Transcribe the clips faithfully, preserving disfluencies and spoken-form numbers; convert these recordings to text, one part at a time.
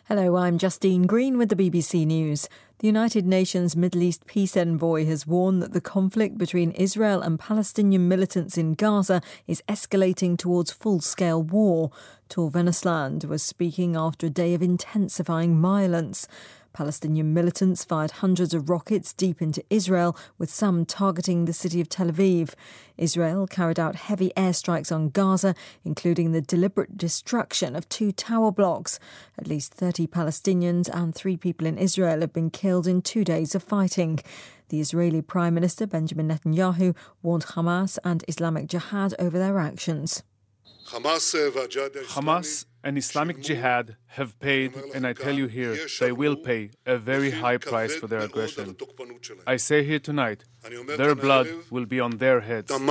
Hello, I'm Justine Green with the B B C News. The United Nations Middle East peace envoy has warned that the conflict between Israel and Palestinian militants in Gaza is escalating towards full-scale war. Tor Vennesland was speaking after a day of intensifying violence. Palestinian militants fired hundreds of rockets deep into Israel, with some targeting the city of Tel Aviv. Israel carried out heavy airstrikes on Gaza, including the deliberate destruction of two tower blocks. At least thirty Palestinians and three people in Israel have been killed in two days of fighting. The Israeli Prime Minister Benjamin Netanyahu warned Hamas and Islamic Jihad over their actions. Hamas and Islamic Jihad have paid, and I tell you here, they will pay a very high price for their aggression. I say here tonight, their blood will be on their heads. The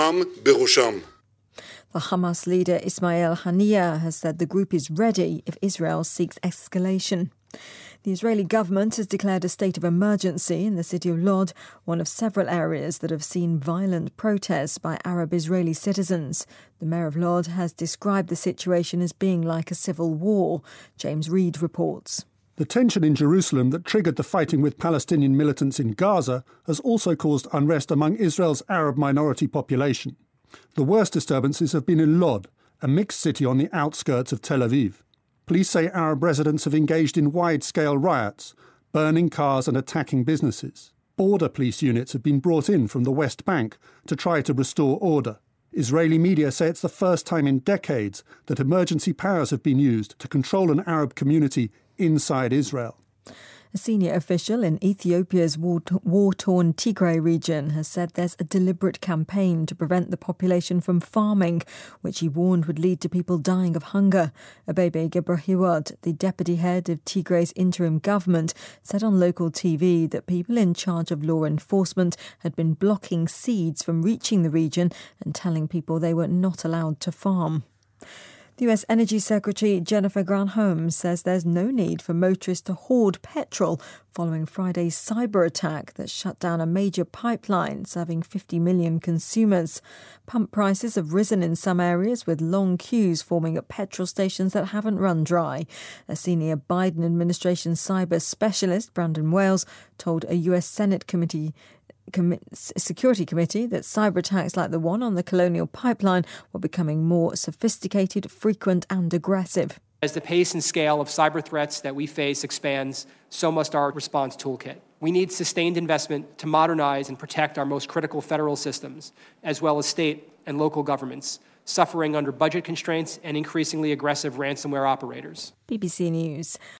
Hamas leader Ismail Haniyeh has said the group is ready if Israel seeks escalation. The Israeli government has declared a state of emergency in the city of Lod, one of several areas that have seen violent protests by Arab Israeli citizens. The mayor of Lod has described the situation as being like a civil war. James Reed reports. The tension in Jerusalem that triggered the fighting with Palestinian militants in Gaza has also caused unrest among Israel's Arab minority population. The worst disturbances have been in Lod, a mixed city on the outskirts of Tel Aviv. Police say Arab residents have engaged in wide-scale riots, burning cars and attacking businesses. Border police units have been brought in from the West Bank to try to restore order. Israeli media say it's the first time in decades that emergency powers have been used to control an Arab community inside Israel. A senior official in Ethiopia's war-torn Tigray region has said there's a deliberate campaign to prevent the population from farming, which he warned would lead to people dying of hunger. Abebe Gebrehiwot, the deputy head of Tigray's interim government, said on local T V that people in charge of law enforcement had been blocking seeds from reaching the region and telling people they were not allowed to farm. The U S Energy Secretary Jennifer Granholm says there's no need for motorists to hoard petrol following Friday's cyber attack that shut down a major pipeline serving fifty million consumers. Pump prices have risen in some areas, with long queues forming at petrol stations that haven't run dry. A senior Biden administration cyber specialist, Brandon Wales, told a U S Senate committee Security Committee that cyber attacks like the one on the Colonial Pipeline were becoming more sophisticated, frequent and aggressive. As the pace and scale of cyber threats that we face expands, so must our response toolkit. We need sustained investment to modernize and protect our most critical federal systems, as well as state and local governments, suffering under budget constraints and increasingly aggressive ransomware operators. B B C News.